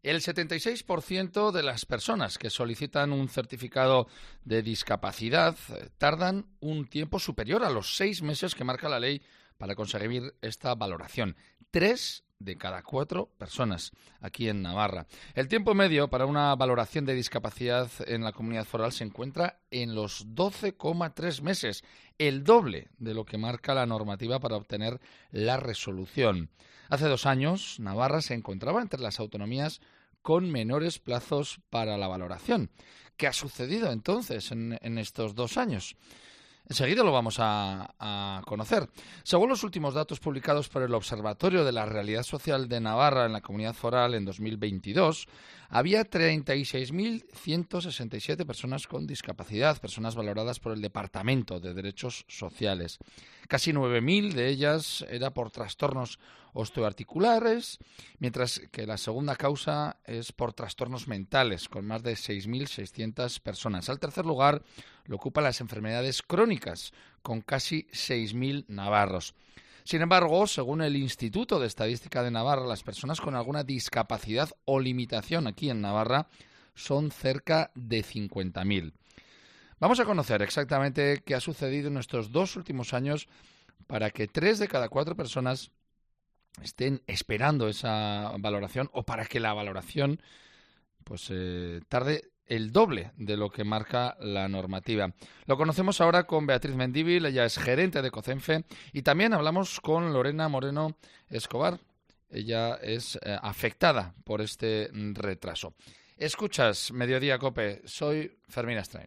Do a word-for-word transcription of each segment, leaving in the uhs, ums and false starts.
El setenta y seis por ciento de las personas que solicitan un certificado de discapacidad eh, tardan un tiempo superior a los seis meses que marca la ley para conseguir esta valoración. Tres de cada cuatro personas aquí en Navarra. El tiempo medio para una valoración de discapacidad en la comunidad foral se encuentra en los doce coma tres meses, el doble de lo que marca la normativa para obtener la resolución. Hace dos años, Navarra se encontraba entre las autonomías con menores plazos para la valoración. ¿Qué ha sucedido entonces en, en estos dos años? Enseguida lo vamos a, a conocer. Según los últimos datos publicados por el Observatorio de la Realidad Social de Navarra en la Comunidad Foral en dos mil veintidós, había treinta y seis mil ciento sesenta y siete personas con discapacidad, personas valoradas por el Departamento de Derechos Sociales. Casi nueve mil de ellas era por trastornos osteoarticulares, mientras que la segunda causa es por trastornos mentales, con más de seis mil seiscientas personas. Al tercer lugar lo ocupan las enfermedades crónicas, con casi seis mil navarros. Sin embargo, según el Instituto de Estadística de Navarra, las personas con alguna discapacidad o limitación aquí en Navarra son cerca de cincuenta mil. Vamos a conocer exactamente qué ha sucedido en estos dos últimos años para que tres de cada cuatro personas estén esperando esa valoración o para que la valoración pues eh, tarde el doble de lo que marca la normativa. Lo conocemos ahora con Beatriz Mendívil, ella es gerente de COCENFE, y también hablamos con Lorena Moreno Escobar, ella es eh, afectada por este retraso. Escuchas Mediodía COPE, soy Fermín Astrain.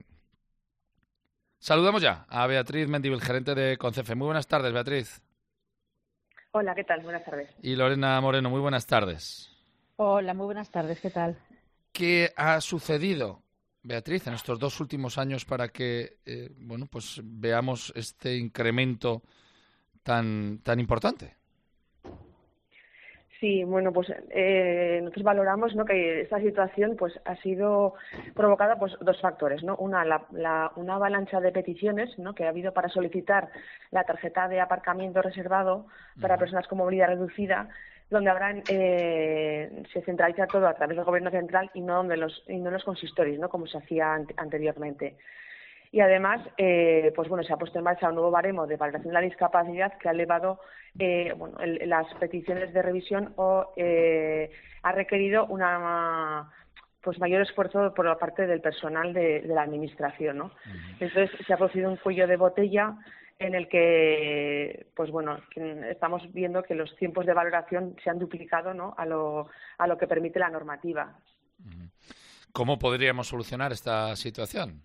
Saludamos ya a Beatriz Mendívil, gerente de COCENFE. Muy buenas tardes, Beatriz. Hola, ¿qué tal? Buenas tardes. Y Lorena Moreno, muy buenas tardes. Hola, muy buenas tardes, ¿qué tal? ¿Qué ha sucedido, Beatriz, en estos dos últimos años para que eh, bueno, pues veamos este incremento tan, tan importante? Sí, bueno, pues eh, nosotros valoramos, ¿no?, que esta situación pues ha sido provocada por pues, dos factores, ¿no? Una, la, la, una avalancha de peticiones, ¿no?, que ha habido para solicitar la tarjeta de aparcamiento reservado para uh-huh. personas con movilidad reducida, donde ahora eh, se centraliza todo a través del Gobierno central y no donde los y no en los consistorios, ¿no?, como se hacía an- anteriormente. Y además, eh, pues bueno, se ha puesto en marcha un nuevo baremo de valoración de la discapacidad que ha elevado eh, bueno, el, las peticiones de revisión o eh, ha requerido una pues mayor esfuerzo por la parte del personal de, de la administración, ¿no? Uh-huh. Entonces se ha producido un cuello de botella en el que, pues bueno, estamos viendo que los tiempos de valoración se han duplicado, ¿no?, a lo a lo que permite la normativa. Uh-huh. ¿Cómo podríamos solucionar esta situación?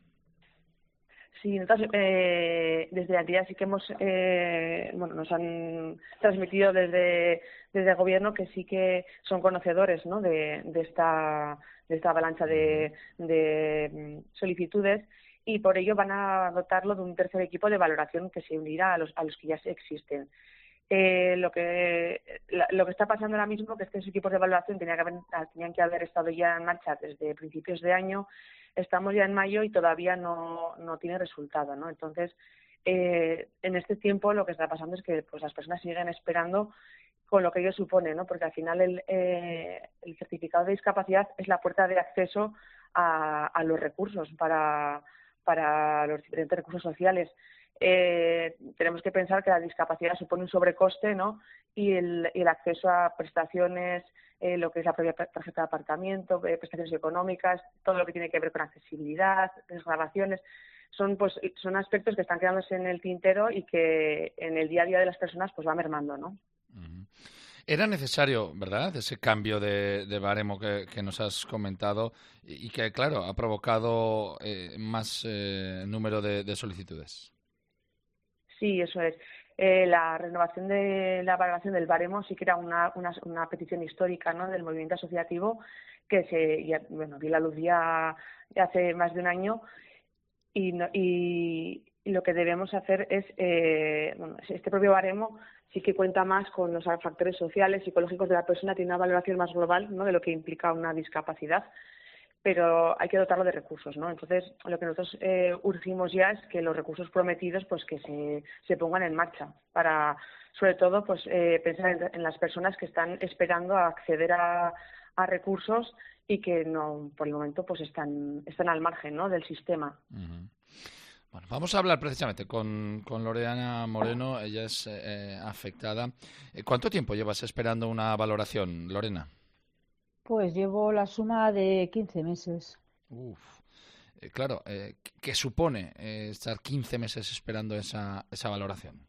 Sí, nosotros eh, desde la entidad sí que hemos, eh, bueno, nos han transmitido desde desde el gobierno que sí que son conocedores, ¿no?, de, de esta de esta avalancha de, de solicitudes y por ello van a dotarlo de un tercer equipo de valoración que se unirá a los a los que ya existen. Eh, lo que la, lo que está pasando ahora mismo que estos equipos de evaluación tenían que haber, tenían que haber estado ya en marcha desde principios de año. Estamos ya en mayo y todavía no, no tiene resultado, ¿no? Entonces, eh, en este tiempo lo que está pasando es que pues las personas siguen esperando con lo que ello supone, ¿no? Porque al final el, eh, el certificado de discapacidad es la puerta de acceso a, a los recursos para, para los diferentes recursos sociales. Eh, tenemos que pensar que la discapacidad supone un sobrecoste, ¿no? Y el, y el acceso a prestaciones, eh, lo que es la propia tarjeta de aparcamiento, eh, prestaciones económicas, todo lo que tiene que ver con accesibilidad, desgravaciones, son pues son aspectos que están quedándose en el tintero y que en el día a día de las personas pues va mermando, ¿no? Uh-huh. Era necesario, ¿verdad?, ese cambio de, de baremo que, que nos has comentado y, y que, claro, ha provocado eh, más eh, número de, de solicitudes. Sí, eso es. Eh, la renovación de la valoración del baremo sí que era una, una, una petición histórica, ¿no?, del movimiento asociativo que se ya, bueno, vio la luz ya, ya hace más de un año y, no, y, y lo que debemos hacer es, eh, bueno, este propio baremo sí que cuenta más con los factores sociales, psicológicos de la persona, tiene una valoración más global, ¿no?, de lo que implica una discapacidad, pero hay que dotarlo de recursos, ¿no? Entonces, lo que nosotros eh, urgimos ya es que los recursos prometidos, pues que se, se pongan en marcha para, sobre todo, pues eh, pensar en, en las personas que están esperando a acceder a, a recursos y que no, por el momento, pues están, están al margen, ¿no?, del sistema. Uh-huh. Bueno, vamos a hablar precisamente con, con Loredana Moreno, ella es eh, afectada. ¿Cuánto tiempo llevas esperando una valoración, Lorena? Pues llevo la suma de quince meses. Uf, eh, claro, eh, ¿qué supone eh, estar quince meses esperando esa, esa valoración?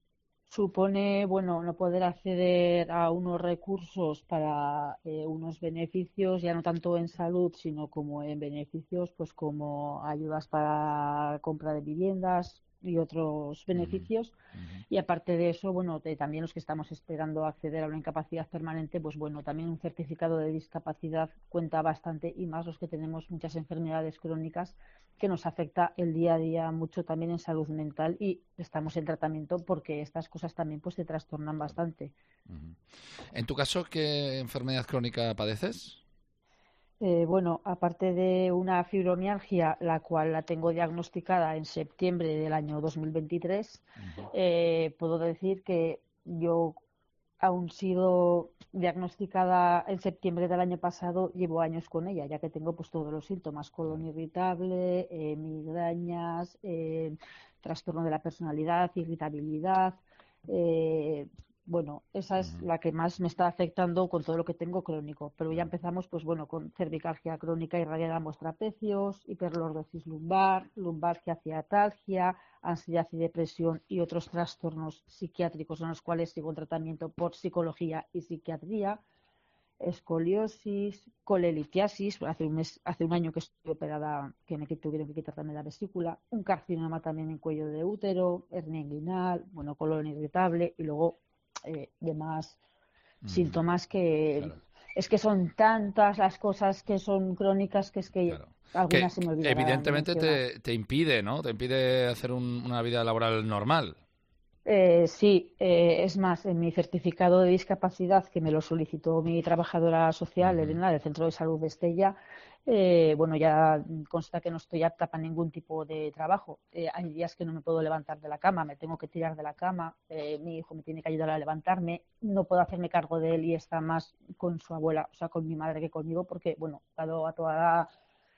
Supone, bueno, no poder acceder a unos recursos para eh, unos beneficios, ya no tanto en salud, sino como en beneficios, pues como ayudas para compra de viviendas y otros beneficios. Uh-huh. Uh-huh. Y aparte de eso, bueno, de, también los que estamos esperando acceder a una incapacidad permanente, pues bueno, también un certificado de discapacidad cuenta bastante, y más los que tenemos muchas enfermedades crónicas que nos afecta el día a día mucho también en salud mental, y estamos en tratamiento porque estas cosas también pues se trastornan bastante. Uh-huh. En tu caso, ¿qué enfermedad crónica padeces? Eh, bueno, aparte de una fibromialgia, la cual la tengo diagnosticada en septiembre del año dos mil veintitrés, uh-huh. eh, puedo decir que yo, aún sido diagnosticada en septiembre del año pasado, llevo años con ella, ya que tengo pues todos los síntomas: colon irritable, eh, migrañas, eh, trastorno de la personalidad, irritabilidad. Eh, bueno, esa es Uh-huh. la que más me está afectando con todo lo que tengo crónico. Pero ya empezamos, pues bueno, con cervicalgia crónica irradiada en ambos trapecios, hiperlordosis lumbar, lumbalgia ciatalgia, ansiedad y depresión y otros trastornos psiquiátricos en los cuales sigo en tratamiento por psicología y psiquiatría, escoliosis, colelitiasis, hace un mes, hace un año que estoy operada, que me tuvieron que quitar también la vesícula, un carcinoma también en cuello de útero, hernia inguinal, bueno, colon irritable y luego eh, demás mm. síntomas que claro. Es que son tantas las cosas que son crónicas que es que claro. algunas que, se me olvidarán. Evidentemente te, te impide, ¿no? Te impide hacer un, una vida laboral normal. Eh, sí, eh, es más, en mi certificado de discapacidad, que me lo solicitó mi trabajadora social, uh-huh. Elena, del Centro de Salud de Estella, eh, bueno, ya consta que no estoy apta para ningún tipo de trabajo. Eh, hay días que no me puedo levantar de la cama, me tengo que tirar de la cama, eh, mi hijo me tiene que ayudar a levantarme, no puedo hacerme cargo de él y está más con su abuela, o sea, con mi madre, que conmigo, porque, bueno, dado a todas la,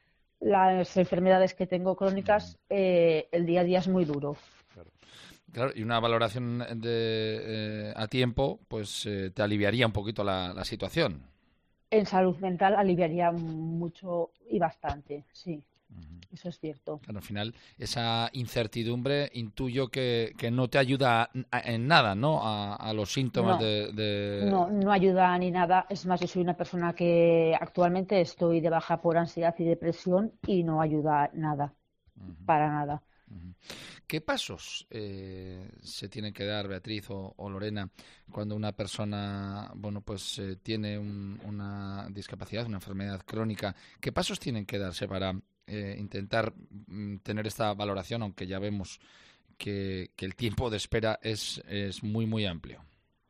las enfermedades que tengo crónicas, uh-huh. eh, el día a día es muy duro. Claro. Claro, y una valoración de, eh, a tiempo, pues eh, te aliviaría un poquito la, la situación. En salud mental aliviaría mucho y bastante, sí, uh-huh. Eso es cierto. Claro, al final, esa incertidumbre intuyo que, que no te ayuda en nada, ¿no? A, a los síntomas no, de, de... No, no ayuda ni nada. Es más, yo soy una persona que actualmente estoy de baja por ansiedad y depresión y no ayuda nada, uh-huh. Para nada. Uh-huh. ¿Qué pasos eh, se tienen que dar, Beatriz o, o Lorena, cuando una persona, bueno, pues eh, tiene un, una discapacidad, una enfermedad crónica? ¿Qué pasos tienen que darse para eh, intentar mm, tener esta valoración, aunque ya vemos que, que el tiempo de espera es, es muy, muy amplio?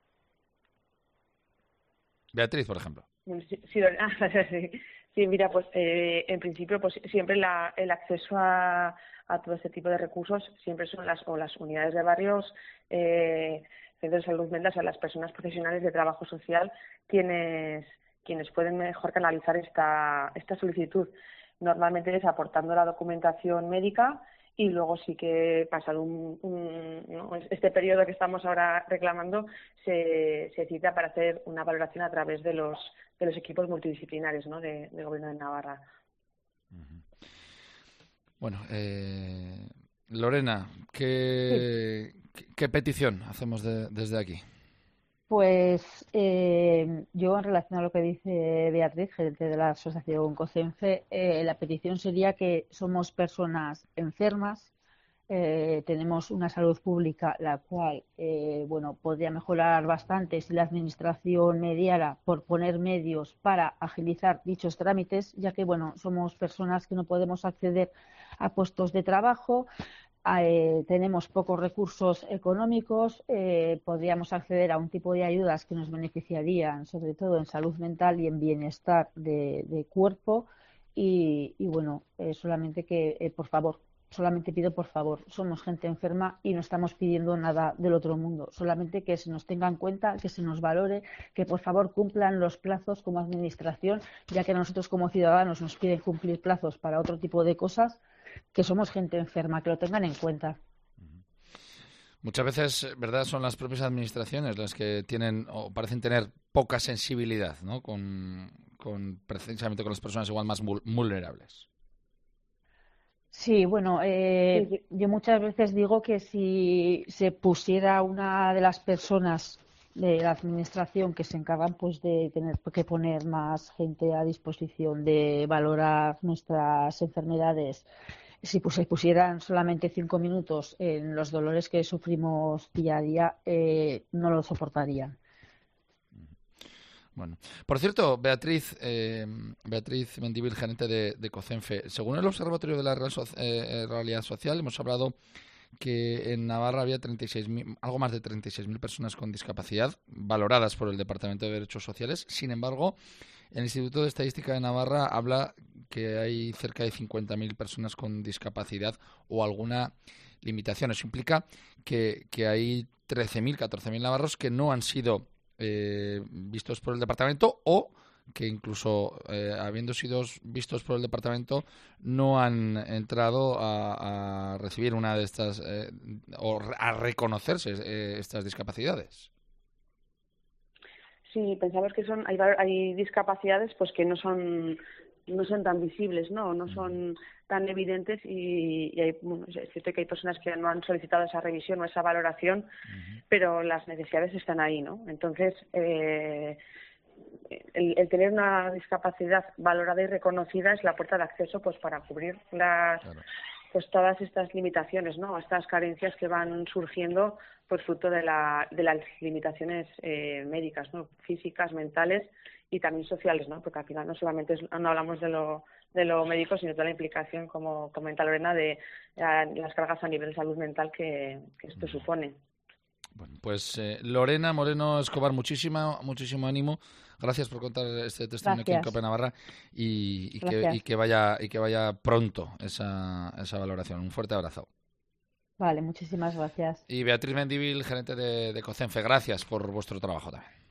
Beatriz, por ejemplo. Sí, sí, sí. Sí, mira, pues eh, en principio pues siempre la, el acceso a, a todo este tipo de recursos siempre son las o las unidades de barrios, eh, centros de salud mental, o sea, las personas profesionales de trabajo social quienes quienes pueden mejor canalizar esta esta solicitud. Normalmente es aportando la documentación médica y luego sí que pasado un, un ¿no? este periodo que estamos ahora reclamando se, se cita para hacer una valoración a través de los de los equipos multidisciplinares, ¿no? de, del Gobierno de Navarra. Uh-huh. Bueno, eh, Lorena, ¿qué, sí. ¿qué, qué petición hacemos de, desde aquí? Pues eh, yo, en relación a lo que dice Beatriz, gerente de la asociación COCENFE, eh, la petición sería que somos personas enfermas, eh, tenemos una salud pública la cual eh, bueno, podría mejorar bastante si la administración mediara por poner medios para agilizar dichos trámites, ya que bueno, somos personas que no podemos acceder a puestos de trabajo. Eh, tenemos pocos recursos económicos, eh, podríamos acceder a un tipo de ayudas que nos beneficiarían sobre todo en salud mental y en bienestar de, de cuerpo y, y bueno, eh, solamente que eh, por favor solamente pido por favor, somos gente enferma y no estamos pidiendo nada del otro mundo, solamente que se nos tenga en cuenta, que se nos valore, que por favor cumplan los plazos como administración, ya que nosotros como ciudadanos nos piden cumplir plazos para otro tipo de cosas, que somos gente enferma, que lo tengan en cuenta. Muchas veces, ¿verdad?, son las propias administraciones las que tienen o parecen tener poca sensibilidad, ¿no?, con, con precisamente con las personas igual más vulnerables. Sí, bueno, eh, Sí, sí. yo muchas veces digo que si se pusiera una de las personas de la administración que se encargan pues de tener que poner más gente a disposición de valorar nuestras enfermedades, si pues, se pusieran solamente cinco minutos en los dolores que sufrimos día a día, eh, no lo soportarían. Bueno, por cierto, Beatriz, eh, Beatriz Mendívil, gerente de, de COCENFE, según el Observatorio de la Real So- eh, Realidad Social, hemos hablado que en Navarra había treinta y seis mil, algo más de treinta y seis mil personas con discapacidad valoradas por el Departamento de Derechos Sociales. Sin embargo, el Instituto de Estadística de Navarra habla que hay cerca de cincuenta mil personas con discapacidad o alguna limitación. Eso implica que, que hay trece mil, catorce mil navarros que no han sido eh, vistos por el departamento o que incluso eh, habiendo sido vistos por el departamento no han entrado a, a recibir una de estas eh, o a reconocerse eh, estas discapacidades. Sí, pensamos que son hay, hay discapacidades pues que no son no son tan visibles, no no son tan evidentes y, y hay, bueno, es cierto que hay personas que no han solicitado esa revisión o esa valoración, uh-huh. pero las necesidades están ahí, ¿no? Entonces, eh, el, el tener una discapacidad valorada y reconocida es la puerta de acceso pues para cubrir las claro. pues todas estas limitaciones, ¿no? Estas carencias que van surgiendo por fruto de, la, de las limitaciones eh, médicas, ¿no? Físicas, mentales y también sociales, ¿no? Porque al final no solamente es, no hablamos de lo de lo médico, sino de la implicación, como comenta Lorena, de eh, las cargas a nivel de salud mental que, que esto supone. Bueno, pues eh, Lorena Moreno Escobar, muchísimo, muchísimo ánimo. Gracias por contar este testimonio aquí en COPE Navarra y, y, que, y que vaya y que vaya pronto esa, esa valoración. Un fuerte abrazo. Vale, muchísimas gracias. Y Beatriz Mendívil, gerente de, de COCENFE, gracias por vuestro trabajo también.